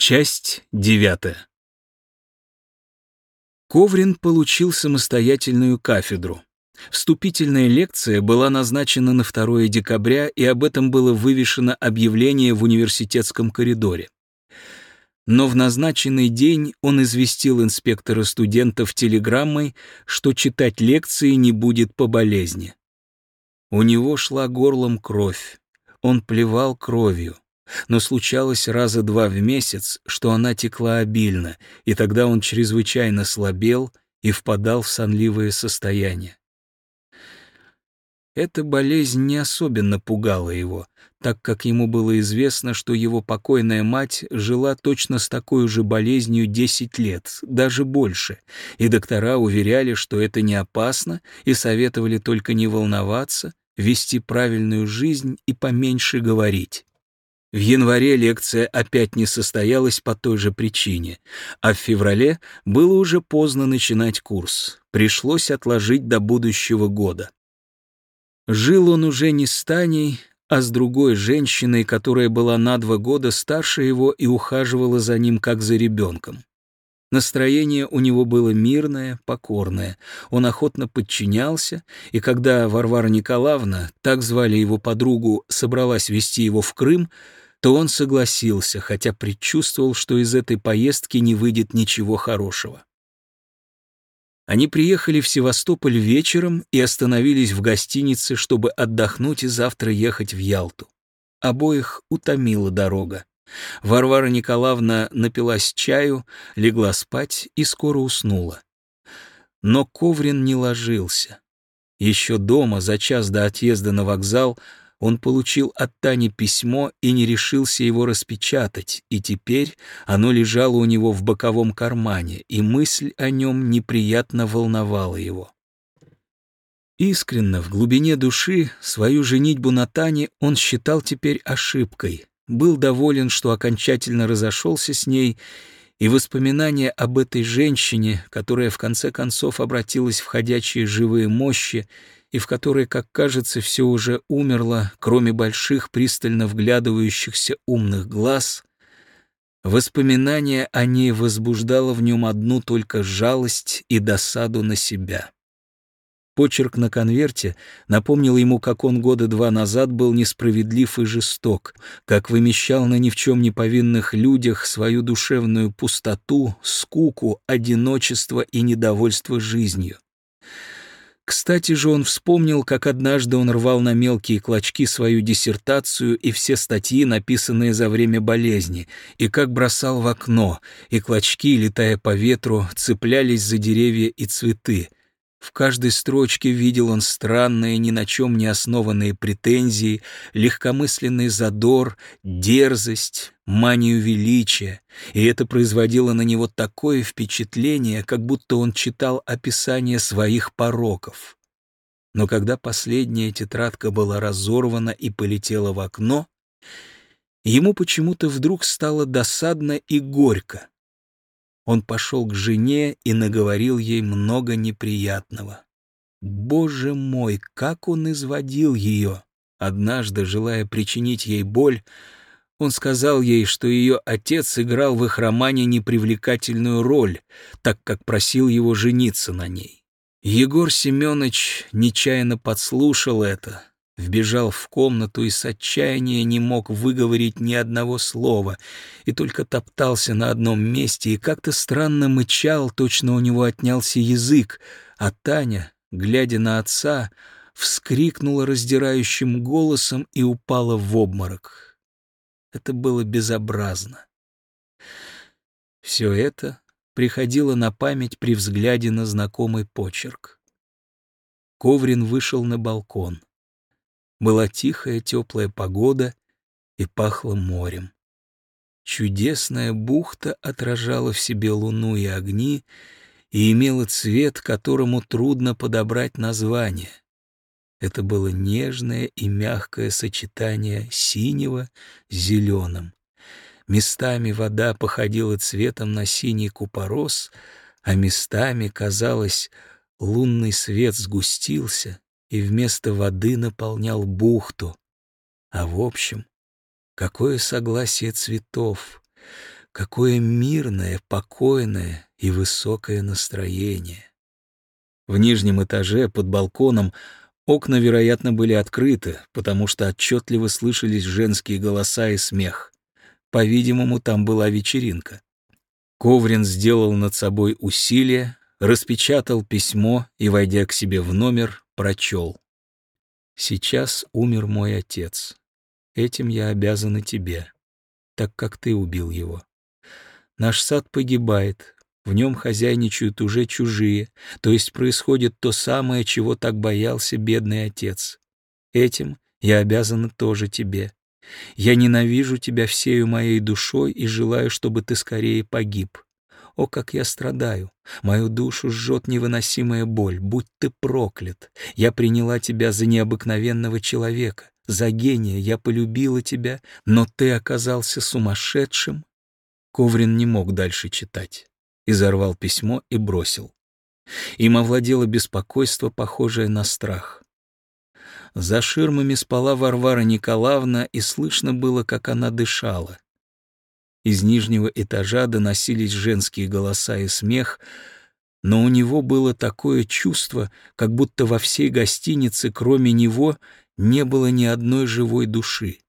Часть 9. Коврин получил самостоятельную кафедру. Вступительная лекция была назначена на 2 декабря, и об этом было вывешено объявление в университетском коридоре. Но в назначенный день он известил инспектора студентов телеграммой, что читать лекции не будет по болезни. У него шла горлом кровь, он плевал кровью. Но случалось раза 2 в месяц, что она текла обильно, и тогда он чрезвычайно слабел и впадал в сонливое состояние. Эта болезнь не особенно пугала его, так как ему было известно, что его покойная мать жила точно с такой же болезнью 10 лет, даже больше, и доктора уверяли, что это не опасно, и советовали только не волноваться, вести правильную жизнь и поменьше говорить. В январе лекция опять не состоялась по той же причине, а в феврале было уже поздно начинать курс. Пришлось отложить до будущего года. Жил он уже не с Таней, а с другой женщиной, которая была на 2 года старше его и ухаживала за ним как за ребенком. Настроение у него было мирное, покорное. Он охотно подчинялся, и когда Варвара Николаевна, так звали его подругу, собралась везти его в Крым, то он согласился, хотя предчувствовал, что из этой поездки не выйдет ничего хорошего. Они приехали в Севастополь вечером и остановились в гостинице, чтобы отдохнуть и завтра ехать в Ялту. Обоих утомила дорога. Варвара Николаевна напилась чаю, легла спать и скоро уснула. Но Коврин не ложился. Еще дома, за час до отъезда на вокзал, он получил от Тани письмо и не решился его распечатать, и теперь оно лежало у него в боковом кармане, и мысль о нем неприятно волновала его. Искренно, в глубине души, свою женитьбу на Тане он считал теперь ошибкой, был доволен, что окончательно разошелся с ней, и воспоминания об этой женщине, которая в конце концов обратилась в ходячие живые мощи, и в которой, как кажется, все уже умерло, кроме больших пристально вглядывающихся умных глаз, воспоминание о ней возбуждало в нем одну только жалость и досаду на себя. Почерк на конверте напомнил ему, как он 2 года назад был несправедлив и жесток, как вымещал на ни в чем не повинных людях свою душевную пустоту, скуку, одиночество и недовольство жизнью. Кстати же он вспомнил, как однажды он рвал на мелкие клочки свою диссертацию и все статьи, написанные за время болезни, и как бросал в окно, и клочки, летая по ветру, цеплялись за деревья и цветы. В каждой строчке видел он странные, ни на чем не основанные претензии, легкомысленный задор, дерзость, манию величия, и это производило на него такое впечатление, как будто он читал описание своих пороков. Но когда последняя тетрадка была разорвана и полетела в окно, ему почему-то вдруг стало досадно и горько. Он пошел к жене и наговорил ей много неприятного. Боже мой, как он изводил ее! Однажды, желая причинить ей боль, он сказал ей, что ее отец играл в их романе непривлекательную роль, так как просил его жениться на ней. Егор Семенович нечаянно подслушал это, вбежал в комнату и с отчаяния не мог выговорить ни одного слова, и только топтался на одном месте и как-то странно мычал, точно у него отнялся язык, а Таня, глядя на отца, вскрикнула раздирающим голосом и упала в обморок. Это было безобразно. Все это приходило на память при взгляде на знакомый почерк. Коврин вышел на балкон. Была тихая, теплая погода и пахло морем. Чудесная бухта отражала в себе луну и огни и имела цвет, которому трудно подобрать название. Это было нежное и мягкое сочетание синего с зеленым. Местами вода походила цветом на синий купорос, а местами, казалось, лунный свет сгустился и вместо воды наполнял бухту. А в общем, какое согласие цветов! Какое мирное, покойное и высокое настроение. В нижнем этаже под балконом окна, вероятно, были открыты, потому что отчетливо слышались женские голоса и смех. По-видимому, там была вечеринка. Коврин сделал над собой усилие, распечатал письмо и, войдя к себе в номер, прочел. «Сейчас умер мой отец. Этим я обязан и тебе, так как ты убил его. Наш сад погибает, в нем хозяйничают уже чужие, то есть происходит то самое, чего так боялся бедный отец. Этим я обязан тоже тебе. Я ненавижу тебя всею моей душой и желаю, чтобы ты скорее погиб. О, как я страдаю! Мою душу жжет невыносимая боль. Будь ты проклят! Я приняла тебя за необыкновенного человека, за гения. Я полюбила тебя, но ты оказался сумасшедшим». Коврин не мог дальше читать. Изорвал письмо и бросил. Им овладело беспокойство, похожее на страх. За ширмами спала Варвара Николаевна, и слышно было, как она дышала. Из нижнего этажа доносились женские голоса и смех, но у него было такое чувство, как будто во всей гостинице, кроме него, не было ни одной живой души.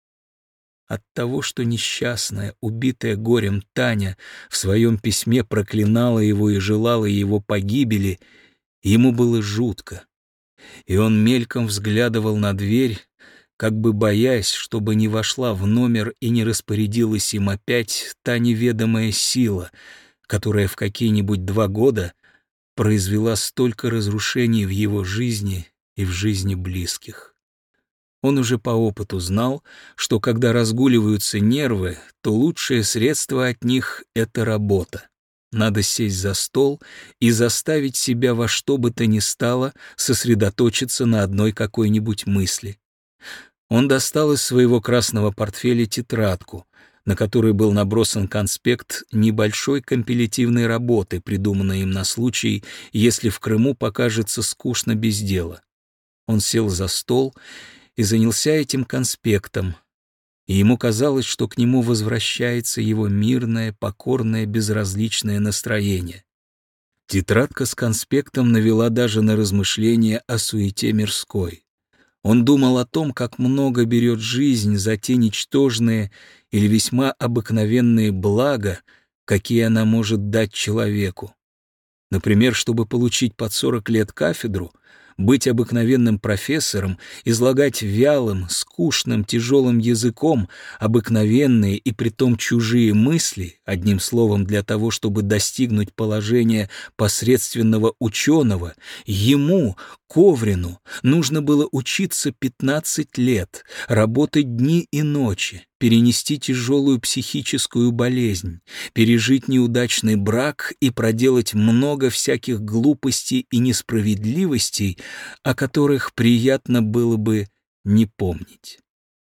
От того, что несчастная, убитая горем Таня в своем письме проклинала его и желала его погибели, ему было жутко, и он мельком взглядывал на дверь, как бы боясь, чтобы не вошла в номер и не распорядилась им опять та неведомая сила, которая в какие-нибудь 2 года произвела столько разрушений в его жизни и в жизни близких. Он уже по опыту знал, что когда разгуливаются нервы, то лучшее средство от них — это работа. Надо сесть за стол и заставить себя во что бы то ни стало сосредоточиться на одной какой-нибудь мысли. Он достал из своего красного портфеля тетрадку, на которой был набросан конспект небольшой компилятивной работы, придуманной им на случай, если в Крыму покажется скучно без дела. Он сел за стол и занялся этим конспектом, и ему казалось, что к нему возвращается его мирное, покорное, безразличное настроение. Тетрадка с конспектом навела даже на размышления о суете мирской. Он думал о том, как много берет жизнь за те ничтожные или весьма обыкновенные блага, какие она может дать человеку. Например, чтобы получить под 40 лет кафедру, быть обыкновенным профессором, излагать вялым, скучным, тяжелым языком обыкновенные и притом чужие мысли, одним словом, для того, чтобы достигнуть положения посредственного ученого, ему, Коврину, нужно было учиться 15 лет, работать дни и ночи, перенести тяжелую психическую болезнь, пережить неудачный брак и проделать много всяких глупостей и несправедливостей, о которых приятно было бы не помнить.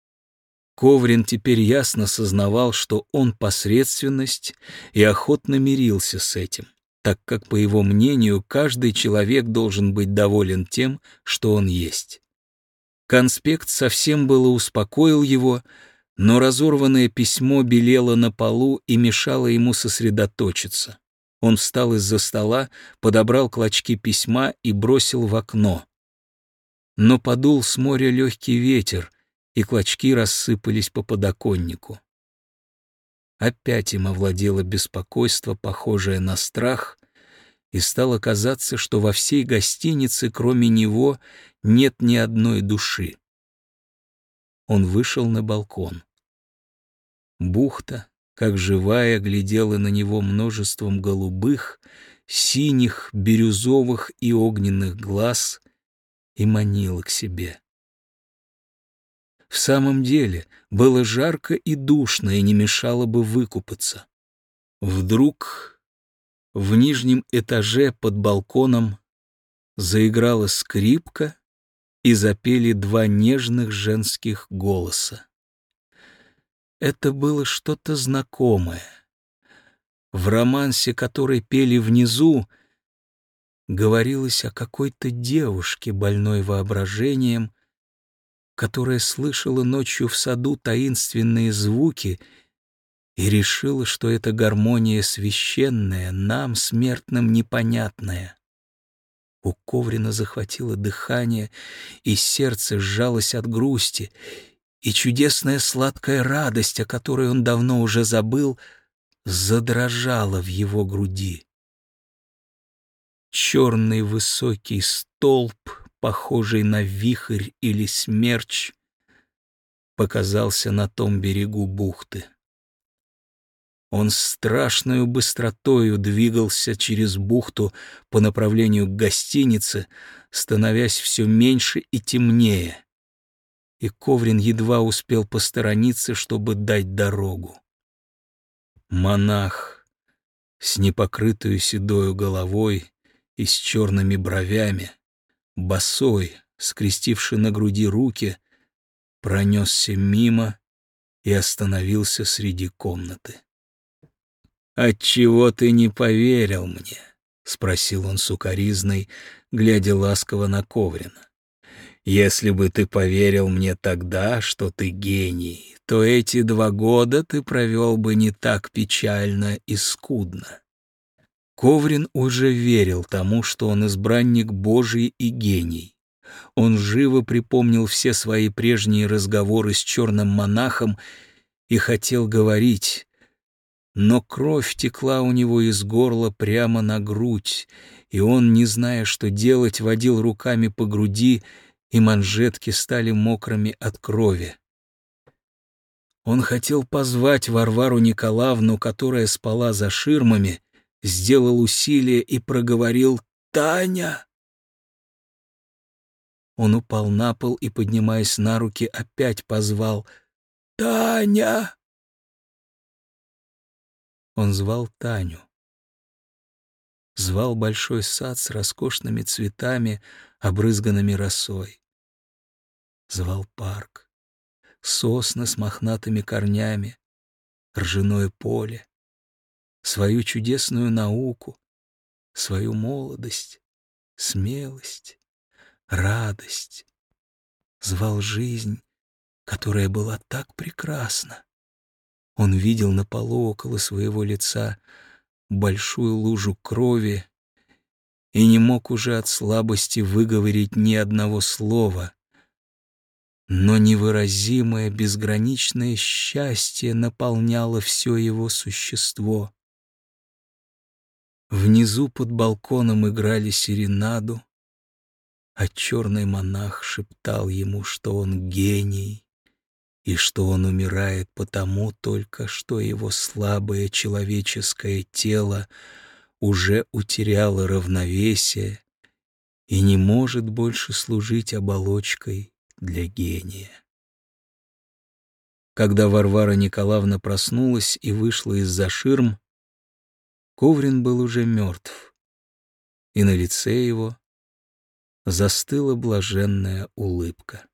Коврин теперь ясно сознавал, что он посредственность, и охотно мирился с этим, так как, по его мнению, каждый человек должен быть доволен тем, что он есть. Конспект совсем было успокоил его, но разорванное письмо белело на полу и мешало ему сосредоточиться. Он встал из-за стола, подобрал клочки письма и бросил в окно. Но подул с моря легкий ветер, и клочки рассыпались по подоконнику. Опять им овладело беспокойство, похожее на страх, и стало казаться, что во всей гостинице, кроме него, нет ни одной души. Он вышел на балкон. Бухта, как живая, глядела на него множеством голубых, синих, бирюзовых и огненных глаз и манила к себе. В самом деле было жарко и душно, и не мешало бы выкупаться. Вдруг в нижнем этаже под балконом заиграла скрипка, и запели 2 нежных женских голоса. Это было что-то знакомое. В романсе, который пели внизу, говорилось о какой-то девушке, больной воображением, которая слышала ночью в саду таинственные звуки и решила, что эта гармония священная, нам, смертным, непонятная. У Коврина захватило дыхание, и сердце сжалось от грусти, и чудесная сладкая радость, о которой он давно уже забыл, задрожала в его груди. Черный высокий столб, похожий на вихрь или смерч, показался на том берегу бухты. Он с страшною быстротою двигался через бухту по направлению к гостинице, становясь все меньше и темнее, и Коврин едва успел посторониться, чтобы дать дорогу. Монах с непокрытую седою головой и с черными бровями, босой, скрестивший на груди руки, пронесся мимо и остановился среди комнаты. «Отчего ты не поверил мне?» — спросил он с укоризной, глядя ласково на Коврина. «Если бы ты поверил мне тогда, что ты гений, то эти 2 года ты провел бы не так печально и скудно». Коврин уже верил тому, что он избранник Божий и гений. Он живо припомнил все свои прежние разговоры с черным монахом и хотел говорить, но кровь текла у него из горла прямо на грудь, и он, не зная, что делать, водил руками по груди, и манжетки стали мокрыми от крови. Он хотел позвать Варвару Николаевну, которая спала за ширмами, сделал усилие и проговорил «Таня!». Он упал на пол и, поднимаясь на руки, опять позвал «Таня!». Он звал Таню. Звал большой сад с роскошными цветами, обрызганными росой. Звал парк, сосны с мохнатыми корнями, ржаное поле, свою чудесную науку, свою молодость, смелость, радость. Звал жизнь, которая была так прекрасна. Он видел на полу около своего лица большую лужу крови и не мог уже от слабости выговорить ни одного слова, но невыразимое безграничное счастье наполняло все его существо. Внизу под балконом играли серенаду, а черный монах шептал ему, что он гений и что он умирает потому только, что его слабое человеческое тело уже утеряло равновесие и не может больше служить оболочкой для гения. Когда Варвара Николаевна проснулась и вышла из-за ширм, Коврин был уже мертв, и на лице его застыла блаженная улыбка.